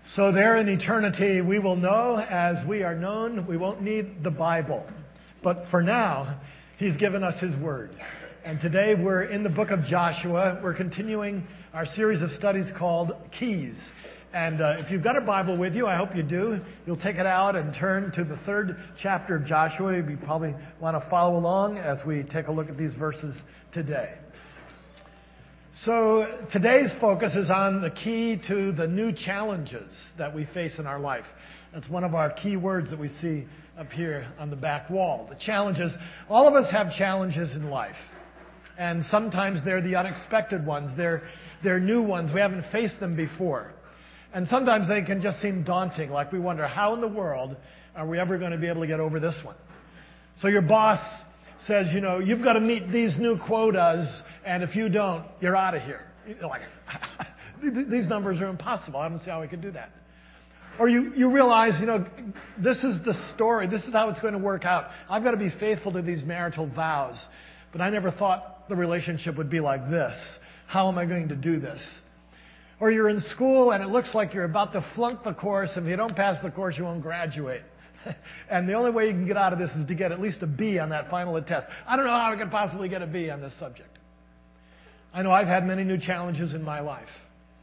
So there in eternity, we will know as we are known. We won't need the Bible. But for now, He's given us His Word. And today we're in the book of Joshua. We're continuing our series of studies called Keys. And if you've got a Bible with you, I hope you do. You'll take it out and turn to the 3rd chapter of Joshua. You probably want to follow along as we take a look at these verses today. So today's focus is on the key to the new challenges that we face in our life. That's one of our key words that we see up here on the back wall. The challenges. All of us have challenges in life. And sometimes they're the unexpected ones. They're new ones. We haven't faced them before. And sometimes they can just seem daunting, like we wonder, how in the world are we ever going to be able to get over this one? So your boss says, you've got to meet these new quotas, and if you don't, you're out of here. You're like, these numbers are impossible. I don't see how we could do that. Or you realize, this is the story. This is how it's going to work out. I've got to be faithful to these marital vows. But I never thought the relationship would be like this. How am I going to do this? Or you're in school and it looks like you're about to flunk the course. If you don't pass the course, you won't graduate. And the only way you can get out of this is to get at least a B on that final test. I don't know how I could possibly get a B on this subject. I know I've had many new challenges in my life.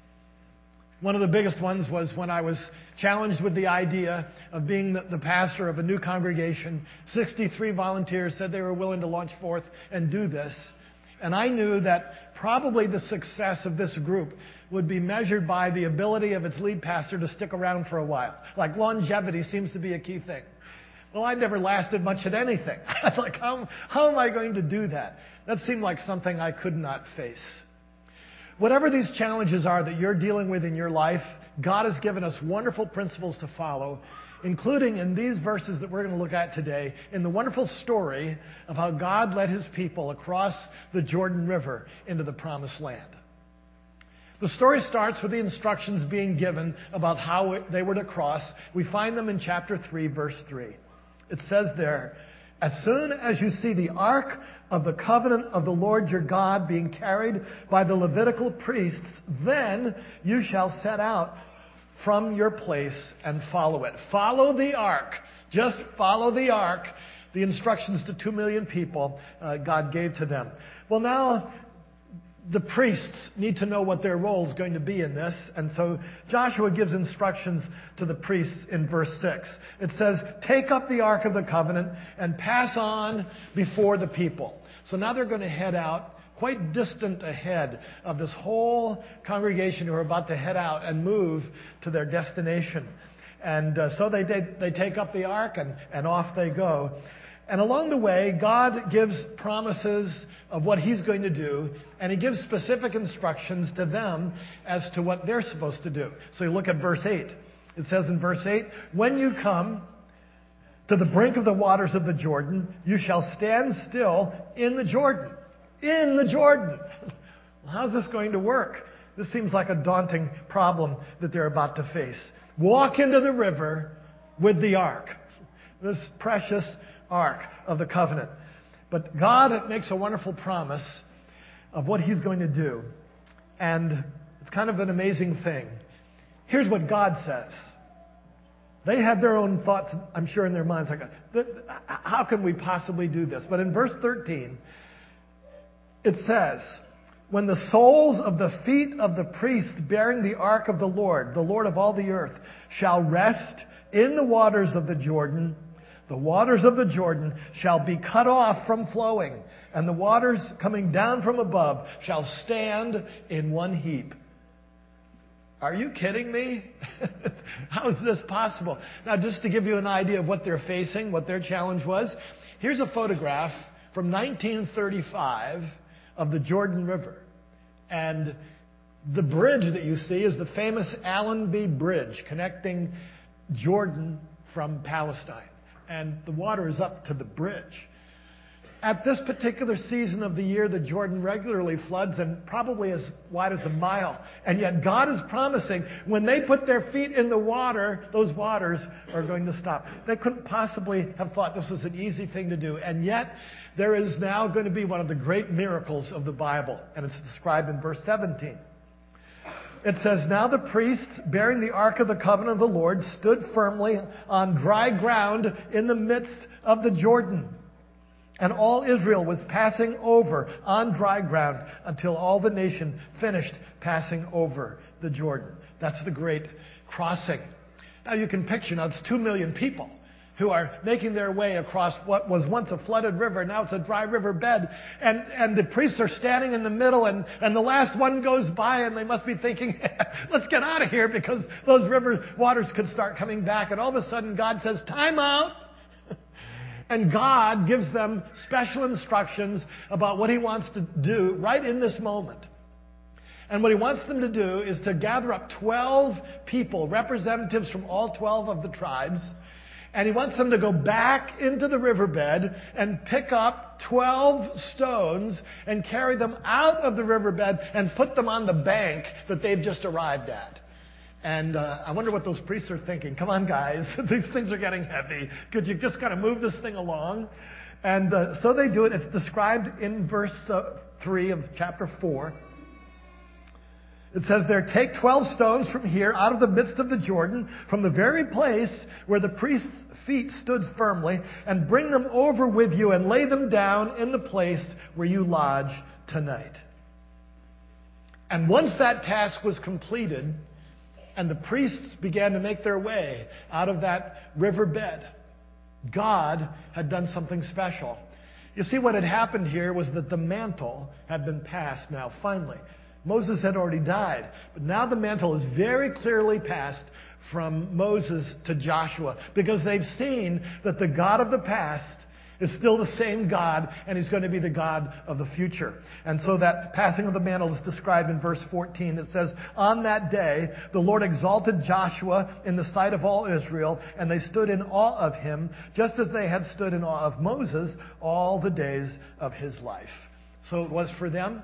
One of the biggest ones was when I was challenged with the idea of being the pastor of a new congregation. 63 volunteers said they were willing to launch forth and do this. And I knew that probably the success of this group would be measured by the ability of its lead pastor to stick around for a while. Like longevity seems to be a key thing. Well, I never lasted much at anything. I was like, how am I going to do that? That seemed like something I could not face. Whatever these challenges are that you're dealing with in your life, God has given us wonderful principles to follow, including in these verses that we're going to look at today, in the wonderful story of how God led His people across the Jordan River into the Promised Land. The story starts with the instructions being given about how they were to cross. We find them in chapter 3, verse 3. It says there, "As soon as you see the ark of the covenant of the Lord your God being carried by the Levitical priests, then you shall set out from your place and follow it." Follow the ark. Just follow the ark. The instructions to 2 million people God gave to them. Well, now the priests need to know what their role is going to be in this. And so Joshua gives instructions to the priests in verse 6. It says, "Take up the ark of the covenant and pass on before the people." So now they're going to head out quite distant ahead of this whole congregation who are about to head out and move to their destination. And so they take up the ark and off they go. And along the way, God gives promises of what He's going to do, and He gives specific instructions to them as to what they're supposed to do. So you look at verse 8. It says in verse 8, "When you come to the brink of the waters of the Jordan, you shall stand still in the Jordan." In the Jordan. Well, how's this going to work? This seems like a daunting problem that they're about to face. Walk into the river with the ark. This precious ark of the covenant. But God makes a wonderful promise of what He's going to do. And it's kind of an amazing thing. Here's what God says. They had their own thoughts, I'm sure, in their minds. Like, how can we possibly do this? But in verse 13, it says, "When the soles of the feet of the priests bearing the ark of the Lord of all the earth, shall rest in the waters of the Jordan of the Jordan shall be cut off from flowing, and the waters coming down from above shall stand in one heap." Are you kidding me? How is this possible? Now, just to give you an idea of what they're facing, what their challenge was, here's a photograph from 1935 of the Jordan River. And the bridge that you see is the famous Allenby Bridge connecting Jordan from Palestine. And the water is up to the bridge. At this particular season of the year, the Jordan regularly floods and probably as wide as a mile. And yet God is promising when they put their feet in the water, those waters are going to stop. They couldn't possibly have thought this was an easy thing to do. And yet there is now going to be one of the great miracles of the Bible. And it's described in verse 17. It says, "Now the priests bearing the ark of the covenant of the Lord stood firmly on dry ground in the midst of the Jordan. And all Israel was passing over on dry ground until all the nation finished passing over the Jordan." That's the great crossing. Now you can picture, now it's 2 million people who are making their way across what was once a flooded river. Now it's a dry river bed. And the priests are standing in the middle, and the last one goes by, and they must be thinking, let's get out of here, because those river waters could start coming back. And all of a sudden God says, time out. And God gives them special instructions about what He wants to do right in this moment. And what He wants them to do is to gather up 12 people, representatives from all 12 of the tribes. And He wants them to go back into the riverbed and pick up 12 stones and carry them out of the riverbed and put them on the bank that they've just arrived at. And I wonder what those priests are thinking. Come on, guys. These things are getting heavy. Could you just kind of move this thing along? And so they do it. It's described in verse 3 of chapter 4. It says there, "Take 12 stones from here out of the midst of the Jordan, from the very place where the priest's feet stood firmly, and bring them over with you and lay them down in the place where you lodge tonight." And once that task was completed, and the priests began to make their way out of that riverbed, God had done something special. You see, what had happened here was that the mantle had been passed now, finally. Moses had already died, but now the mantle is very clearly passed from Moses to Joshua, because they've seen that the God of the past is still the same God, and He's going to be the God of the future. And so that passing of the mantle is described in verse 14. It says, "On that day, the Lord exalted Joshua in the sight of all Israel, and they stood in awe of him, just as they had stood in awe of Moses all the days of his life." So it was for them,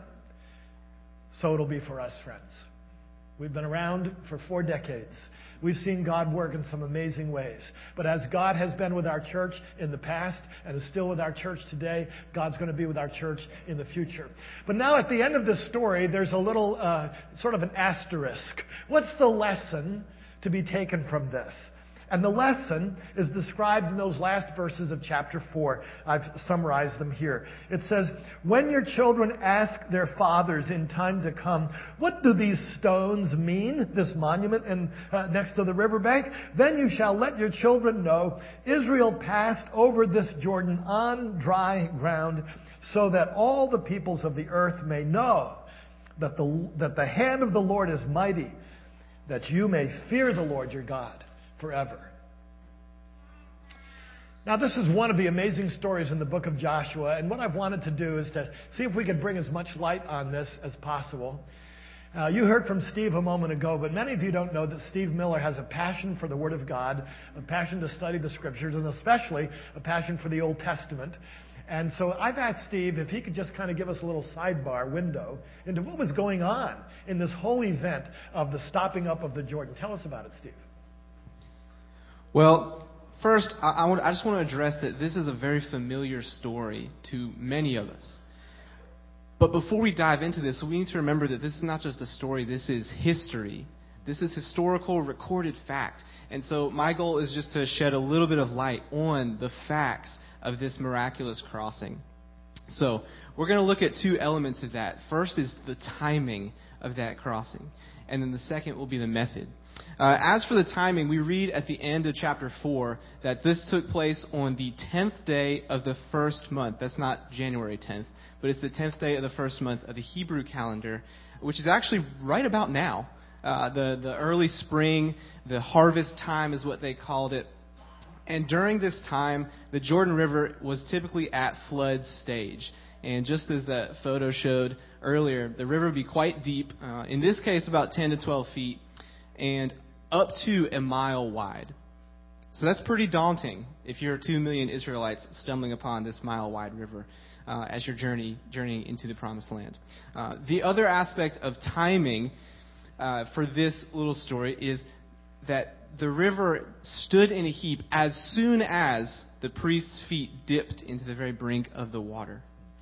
so it'll be for us, friends. We've been around for 4 decades. We've seen God work in some amazing ways. But as God has been with our church in the past and is still with our church today, God's going to be with our church in the future. But now at the end of this story, there's a little sort of an asterisk. What's the lesson to be taken from this? And the lesson is described in those last verses of chapter 4. I've summarized them here. It says, "When your children ask their fathers in time to come, 'What do these stones mean, this monument next to the riverbank?' Then you shall let your children know, Israel passed over this Jordan on dry ground, so that all the peoples of the earth may know that the hand of the Lord is mighty, that you may fear the Lord your God forever." Now, this is one of the amazing stories in the book of Joshua, and what I've wanted to do is to see if we could bring as much light on this as possible. You heard from Steve a moment ago, but many of you don't know that Steve Miller has a passion for the Word of God, a passion to study the Scriptures, and especially a passion for the Old Testament. And so I've asked Steve if he could just kind of give us a little sidebar window into what was going on in this whole event of the stopping up of the Jordan. Tell us about it, Steve. Well, first, I just want to address that this is a very familiar story to many of us. But before we dive into this, we need to remember that this is not just a story, this is history. This is historical, recorded fact. And so my goal is just to shed a little bit of light on the facts of this miraculous crossing. So we're going to look at 2 elements of that. First is the timing of that crossing. And then the second will be the method. As for the timing, we read at the end of chapter 4 that this took place on the 10th day of the first month. That's not January 10th, but it's the 10th day of the first month of the Hebrew calendar, which is actually right about now. The early spring, the harvest time is what they called it. And during this time, the Jordan River was typically at flood stage. And just as that photo showed earlier, the river would be quite deep, in this case about 10 to 12 feet, and up to a mile wide. So that's pretty daunting if you're 2 million Israelites stumbling upon this mile-wide river as you're journeying into the Promised Land. The other aspect of timing for this little story is that the river stood in a heap as soon as the priest's feet dipped into the very brink of the water.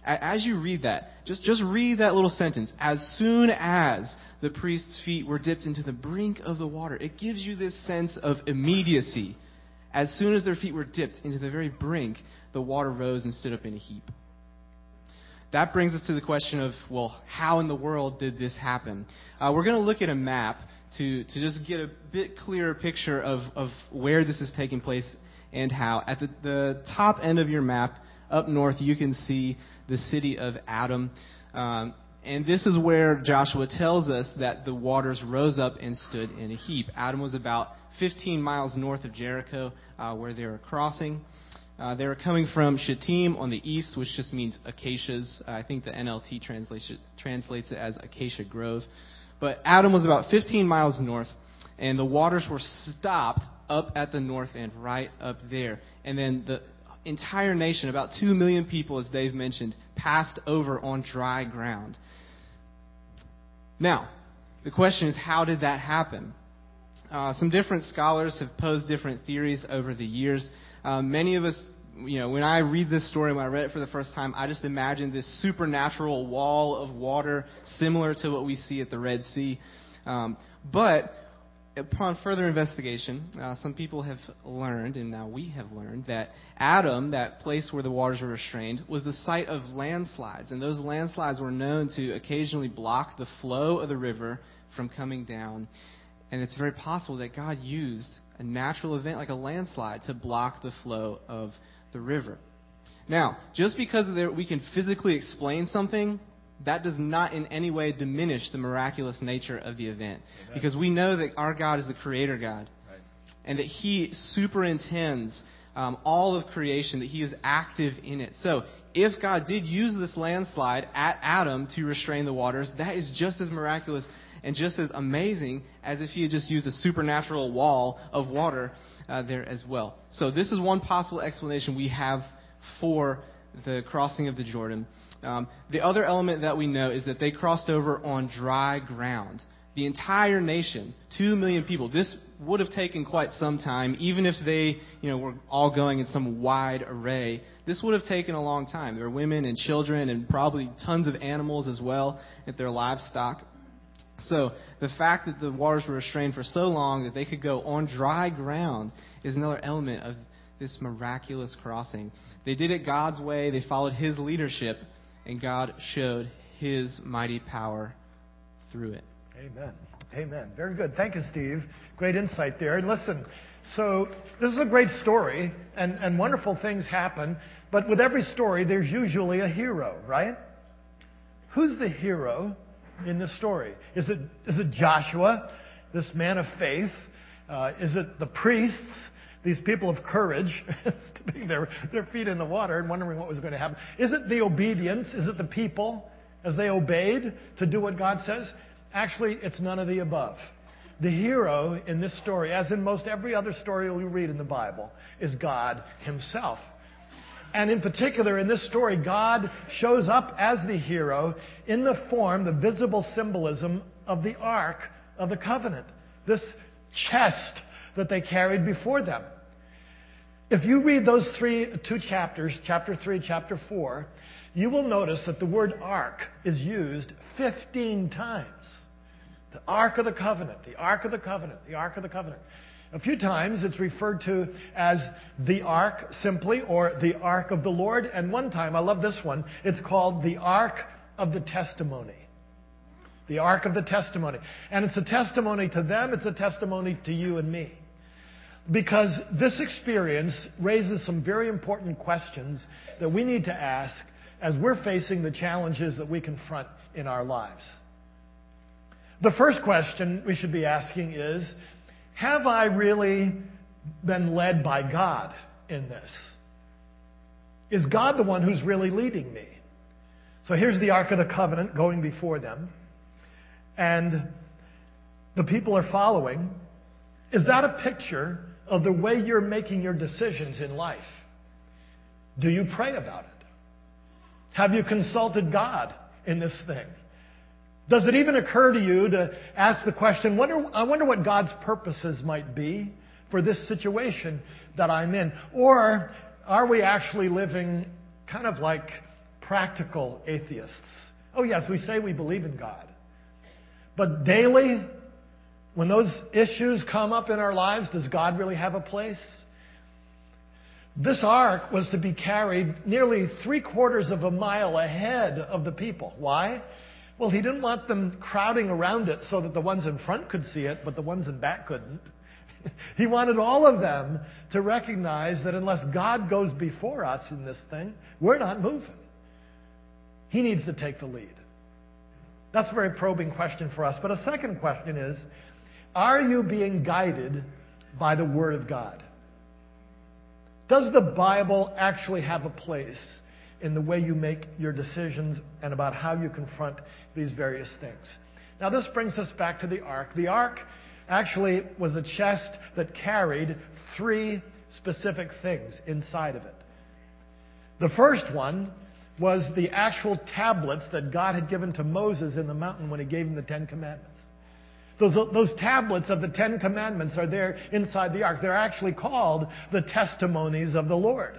As you read that, just read that little sentence. As soon as the priest's feet were dipped into the brink of the water, it gives you this sense of immediacy. As soon as their feet were dipped into the very brink, the water rose and stood up in a heap. That brings us to the question of, well, how in the world did this happen? We're going to look at a map to just get a bit clearer picture of where this is taking place and how. At the top end of your map, up north, you can see the city of Adam. And this is where Joshua tells us that the waters rose up and stood in a heap. Adam was about 15 miles north of Jericho, where they were crossing. They were coming from Shittim on the east, which just means acacias. I think the NLT translates it as acacia grove. But Adam was about 15 miles north, and the waters were stopped up at the north end, right up there. And then the entire nation, about 2 million people, as Dave mentioned, passed over on dry ground. Now, the question is, how did that happen? Some different scholars have posed different theories over the years. Many of us, when I read this story, when I read it for the first time, I just imagined this supernatural wall of water similar to what we see at the Red Sea. But upon further investigation, some people have learned, and now we have learned, that Adam, that place where the waters were restrained, was the site of landslides. And those landslides were known to occasionally block the flow of the river from coming down. And it's very possible that God used a natural event like a landslide to block the flow of the river. Now, just because we can physically explain something, that does not in any way diminish the miraculous nature of the event. Amen. Because we know that our God is the creator God. Right. And that He superintends all of creation, that He is active in it. So, if God did use this landslide at Adam to restrain the waters, that is just as miraculous and just as amazing as if He had just used a supernatural wall of water there as well. So this is one possible explanation we have for the crossing of the Jordan. The other element that we know is that they crossed over on dry ground. The entire nation, 2 million people. This would have taken quite some time, even if they, were all going in some wide array. This would have taken a long time. There were women and children and probably tons of animals as well, at their livestock. So the fact that the waters were restrained for so long that they could go on dry ground is another element of this miraculous crossing. They did it God's way. They followed His leadership, and God showed His mighty power through it. Amen. Amen. Very good. Thank you, Steve. Great insight there. And listen, so this is a great story, and wonderful things happen, but with every story, there's usually a hero, right? Who's the hero in this story? Is it Joshua, this man of faith? Is it the priests, these people of courage, sticking their feet in the water and wondering what was going to happen? Is it the obedience? Is it the people as they obeyed to do what God says? Actually, it's none of the above. The hero in this story, as in most every other story we read in the Bible, is God Himself. And in particular, in this story, God shows up as the hero in the form, the visible symbolism of the Ark of the Covenant, this chest that they carried before them. If you read those two chapters, chapter 3, chapter 4, you will notice that the word Ark is used 15 times. The Ark of the Covenant, the Ark of the Covenant, the Ark of the Covenant. A few times it's referred to as the Ark simply, or the Ark of the Lord. And one time, I love this one, it's called the Ark of the Testimony. The Ark of the Testimony. And it's a testimony to them, it's a testimony to you and me. Because this experience raises some very important questions that we need to ask as we're facing the challenges that we confront in our lives. The first question we should be asking is, have I really been led by God in this? Is God the one who's really leading me? So here's the Ark of the Covenant going before them. And the people are following. Is that a picture of the way you're making your decisions in life? Do you pray about it? Have you consulted God in this thing? Does it even occur to you to ask the question, I wonder what God's purposes might be for this situation that I'm in? Or are we actually living kind of like practical atheists. Oh yes, we say we believe in God. But daily, when those issues come up in our lives, does God really have a place? This ark was to be carried nearly 3/4 of a mile ahead of the people. Why? Well, he didn't want them crowding around it so that the ones in front could see it, but the ones in back couldn't. He wanted all of them to recognize that unless God goes before us in this thing, we're not moving. He needs to take the lead. That's a very probing question for us. But a second question is, are you being guided by the Word of God? Does the Bible actually have a place in the way you make your decisions and about how you confront these various things? Now, this brings us back to the ark. The ark actually was a chest that carried 3 specific things inside of it. The first one was the actual tablets that God had given to Moses in the mountain when he gave him the 10 Commandments. Those tablets of the 10 Commandments are there inside the ark. They're actually called the testimonies of the Lord.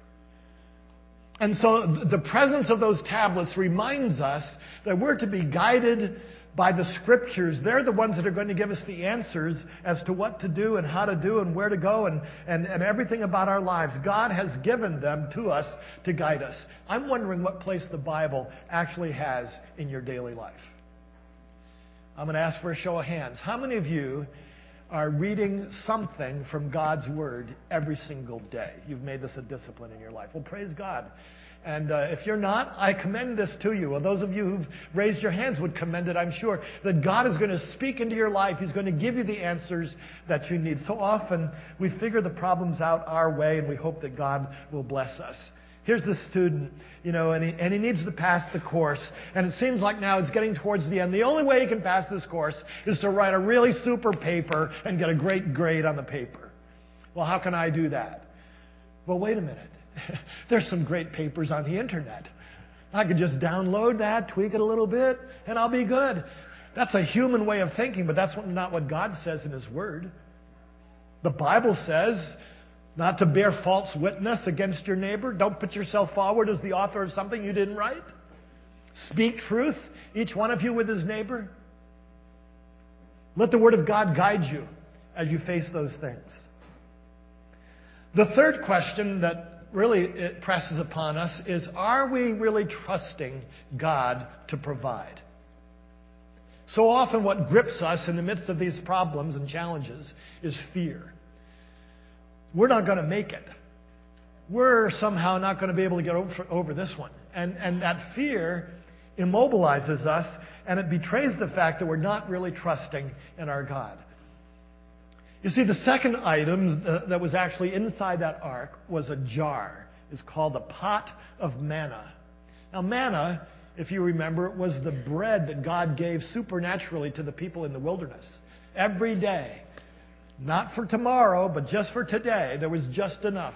And so the presence of those tablets reminds us that we're to be guided by the Scriptures. They're the ones that are going to give us the answers as to what to do and how to do and where to go and everything about our lives. God has given them to us to guide us. I'm wondering what place the Bible actually has in your daily life. I'm going to ask for a show of hands. How many of you are reading something from God's Word every single day? You've made this a discipline in your life. Well, praise God. And if you're not, I commend this to you. Well, those of you who've raised your hands would commend it, I'm sure, that God is going to speak into your life. He's going to give you the answers that you need. So often, we figure the problems out our way, and we hope that God will bless us. Here's this student, and he needs to pass the course. And it seems like now it's getting towards the end. The only way he can pass this course is to write a really super paper and get a great grade on the paper. Well, how can I do that? Well, wait a minute. There's some great papers on the internet. I could just download that, tweak it a little bit, and I'll be good. That's a human way of thinking, but that's not what God says in His Word. The Bible says not to bear false witness against your neighbor. Don't put yourself forward as the author of something you didn't write. Speak truth, each one of you with his neighbor. Let the Word of God guide you as you face those things. The third question that really it presses upon us is, are we really trusting God to provide? So often what grips us in the midst of these problems and challenges is fear. We're not going to make it. We're somehow not going to be able to get over this one. And that fear immobilizes us, and it betrays the fact that we're not really trusting in our God. You see, the second item that was actually inside that ark was a jar. It's called a pot of manna. Now, manna, if you remember, was the bread that God gave supernaturally to the people in the wilderness. Every day. Not for tomorrow, but just for today. There was just enough.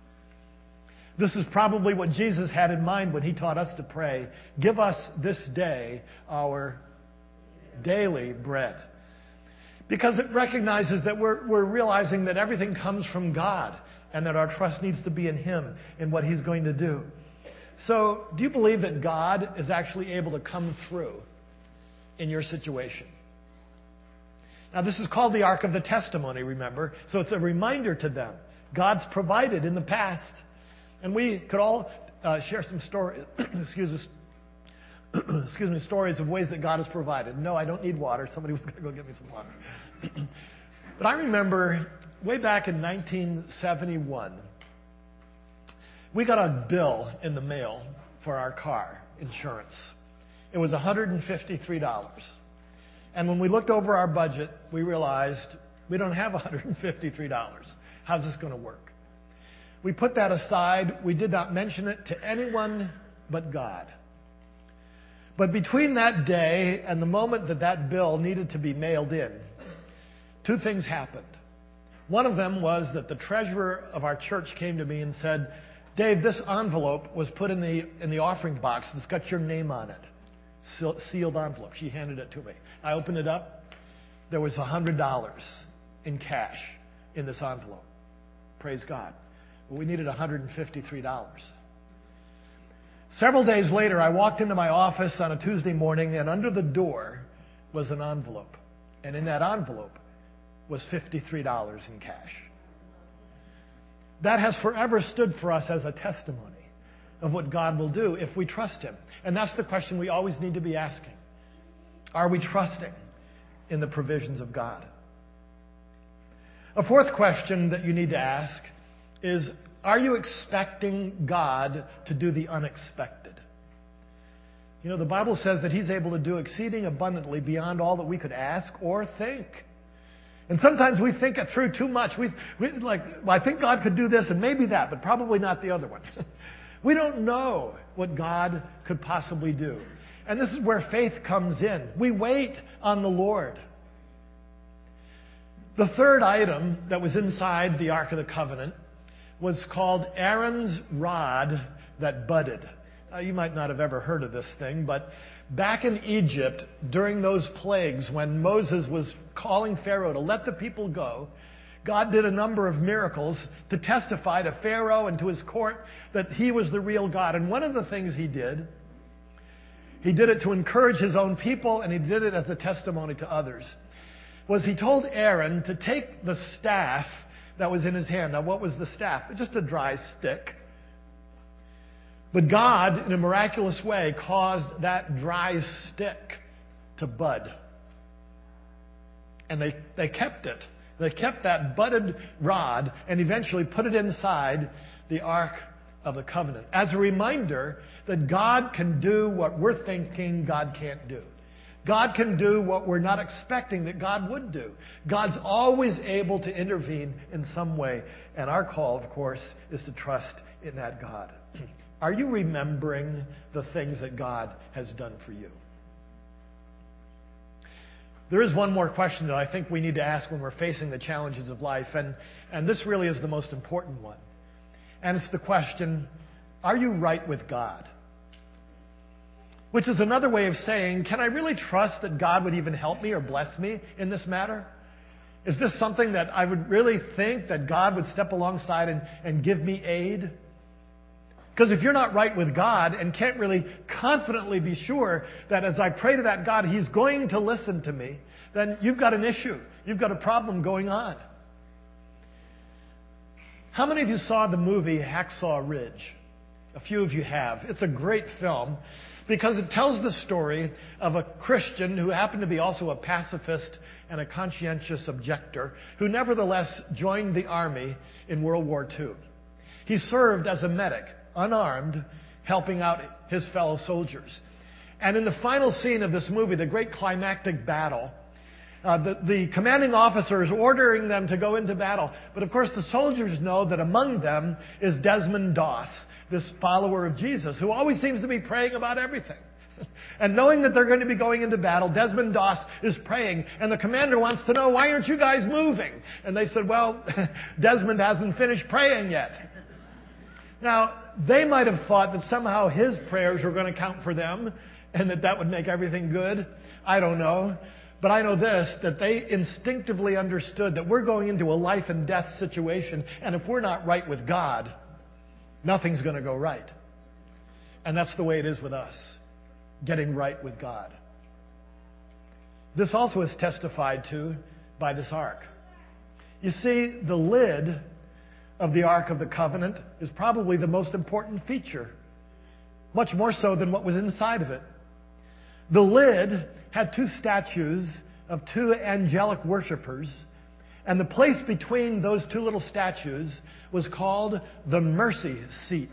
This is probably what Jesus had in mind when He taught us to pray, "Give us this day our daily bread." Because it recognizes that we're realizing that everything comes from God and that our trust needs to be in Him and what He's going to do. So, do you believe that God is actually able to come through in your situation? Now, this is called the Ark of the Testimony, remember? So it's a reminder to them. God's provided in the past. And we could all share some stories, stories of ways that God has provided. No, I don't need water. Somebody was going to go get me some water. But I remember way back in 1971, we got a bill in the mail for our car insurance. It was $153. And when we looked over our budget, we realized we don't have $153. How's this going to work? We put that aside. We did not mention it to anyone but God. But between that day and the moment that that bill needed to be mailed in, 2 things happened. One of them was that the treasurer of our church came to me and said, "Dave, this envelope was put in the offering box. It's got your name on it. Sealed envelope." She handed it to me. I opened it up. There was $100 in cash in this envelope. Praise God. But we needed $153. Several days later, I walked into my office on a Tuesday morning, and under the door was an envelope. And in that envelope was $53 in cash. That has forever stood for us as a testimony of what God will do if we trust Him. And that's the question we always need to be asking. Are we trusting in the provisions of God? A fourth question that you need to ask is, are you expecting God to do the unexpected? You know, the Bible says that He's able to do exceeding abundantly beyond all that we could ask or think. And sometimes we think it through too much. We like, well, I think God could do this and maybe that, but probably not the other one. We don't know what God could possibly do. And this is where faith comes in. We wait on the Lord. The third item that was inside the Ark of the Covenant was called Aaron's rod that budded. You might not have ever heard of this thing, but back in Egypt, during those plagues, when Moses was calling Pharaoh to let the people go, God did a number of miracles to testify to Pharaoh and to his court that He was the real God. And one of the things He did it to encourage His own people, and He did it as a testimony to others, was He told Aaron to take the staff that was in his hand. Now, what was the staff? Just a dry stick. But God, in a miraculous way, caused that dry stick to bud. And they kept it. They kept that budded rod and eventually put it inside the Ark of the Covenant as a reminder that God can do what we're thinking God can't do. God can do what we're not expecting that God would do. God's always able to intervene in some way. And our call, of course, is to trust in that God. Are you remembering the things that God has done for you? There is one more question that I think we need to ask when we're facing the challenges of life, and this really is the most important one. And it's the question, are you right with God? Which is another way of saying, can I really trust that God would even help me or bless me in this matter? Is this something that I would really think that God would step alongside and give me aid? Because if you're not right with God and can't really confidently be sure that as I pray to that God, He's going to listen to me, then you've got an issue. You've got a problem going on. How many of you saw the movie Hacksaw Ridge? A few of you have. It's a great film because it tells the story of a Christian who happened to be also a pacifist and a conscientious objector who nevertheless joined the army in World War II. He served as a medic, unarmed, helping out his fellow soldiers. And in the final scene of this movie, the great climactic battle, the commanding officer is ordering them to go into battle. But of course, the soldiers know that among them is Desmond Doss, this follower of Jesus, who always seems to be praying about everything. And knowing that they're going to be going into battle, Desmond Doss is praying. And the commander wants to know, why aren't you guys moving? And they said, well, Desmond hasn't finished praying yet. Now, they might have thought that somehow his prayers were going to count for them and that would make everything good. I don't know. But I know this, that they instinctively understood that we're going into a life and death situation, and if we're not right with God, nothing's going to go right. And that's the way it is with us, getting right with God. This also is testified to by this ark. You see, the lid of the Ark of the Covenant is probably the most important feature, much more so than what was inside of it. The lid had two statues of two angelic worshipers, and the place between those two little statues was called the mercy seat.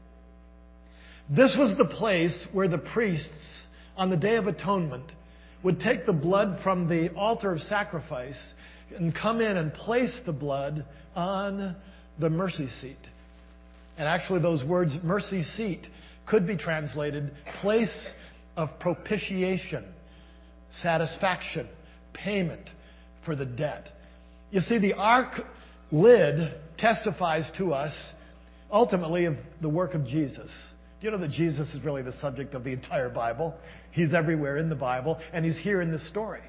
This was the place where the priests, on the Day of Atonement, would take the blood from the altar of sacrifice and come in and place the blood on the mercy seat. And actually those words, mercy seat, could be translated place of propitiation, satisfaction, payment for the debt. You see, the ark lid testifies to us ultimately of the work of Jesus. Do you know that Jesus is really the subject of the entire Bible? He's everywhere in the Bible, and He's here in this story.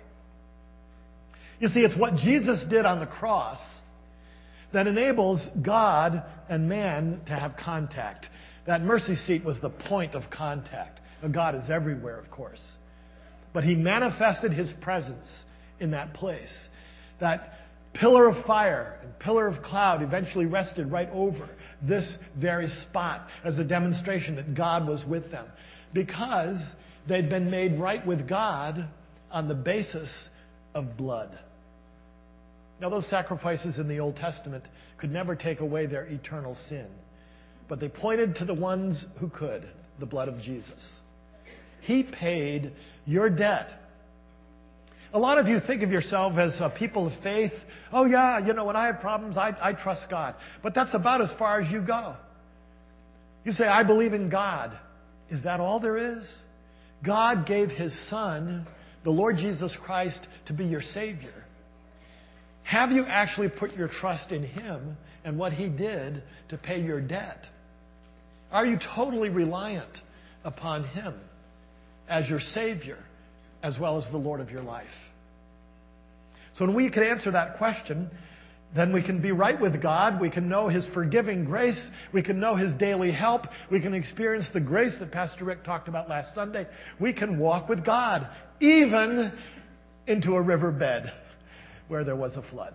You see, it's what Jesus did on the cross that enables God and man to have contact. That mercy seat was the point of contact. Now, God is everywhere, of course. But he manifested his presence in that place. That pillar of fire and pillar of cloud eventually rested right over this very spot as a demonstration that God was with them. Because they'd been made right with God on the basis of blood. Now, those sacrifices in the Old Testament could never take away their eternal sin. But they pointed to the ones who could, the blood of Jesus. He paid your debt. A lot of you think of yourself as a people of faith. Oh yeah, when I have problems, I trust God. But that's about as far as you go. You say, I believe in God. Is that all there is? God gave His Son, the Lord Jesus Christ, to be your Savior. Have you actually put your trust in Him and what He did to pay your debt? Are you totally reliant upon Him as your Savior as well as the Lord of your life? So when we can answer that question, then we can be right with God. We can know His forgiving grace. We can know His daily help. We can experience the grace that Pastor Rick talked about last Sunday. We can walk with God, even into a riverbed where there was a flood.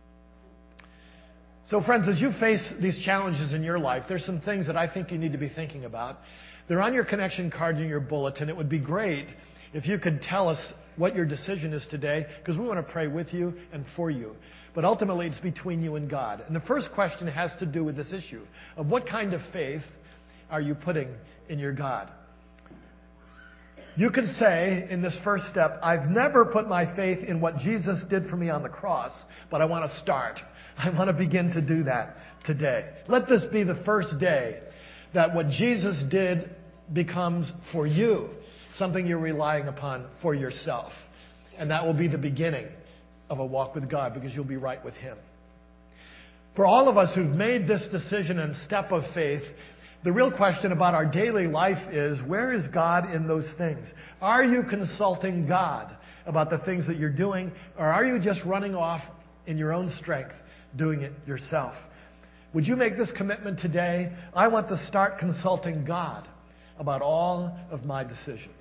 So friends, as you face these challenges in your life, there's some things that I think you need to be thinking about. They're on your connection card in your bulletin. It would be great if you could tell us what your decision is today, because we want to pray with you and for you. But ultimately, it's between you and God. And the first question has to do with this issue of what kind of faith are you putting in your God? You could say in this first step, I've never put my faith in what Jesus did for me on the cross, but I want to start. I want to begin to do that today. Let this be the first day that what Jesus did becomes for you something you're relying upon for yourself. And that will be the beginning of a walk with God, because you'll be right with Him. For all of us who've made this decision and step of faith, the real question about our daily life is, where is God in those things? Are you consulting God about the things that you're doing, or are you just running off in your own strength, doing it yourself? Would you make this commitment today? I want to start consulting God about all of my decisions.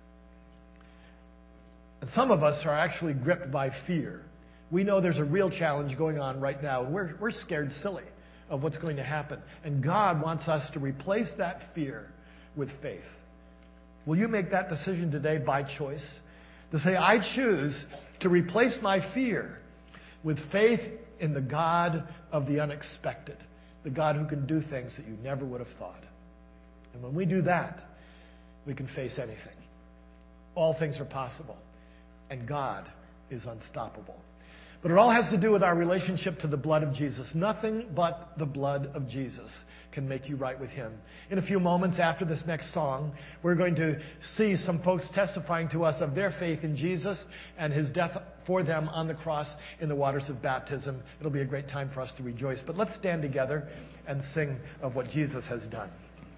And some of us are actually gripped by fear. We know there's a real challenge going on right now, and we're scared silly of what's going to happen. And God wants us to replace that fear with faith. Will you make that decision today by choice? To say, I choose to replace my fear with faith in the God of the unexpected, the God who can do things that you never would have thought. And when we do that, we can face anything. All things are possible. And God is unstoppable. But it all has to do with our relationship to the blood of Jesus. Nothing but the blood of Jesus can make you right with Him. In a few moments after this next song, we're going to see some folks testifying to us of their faith in Jesus and His death for them on the cross in the waters of baptism. It'll be a great time for us to rejoice. But let's stand together and sing of what Jesus has done.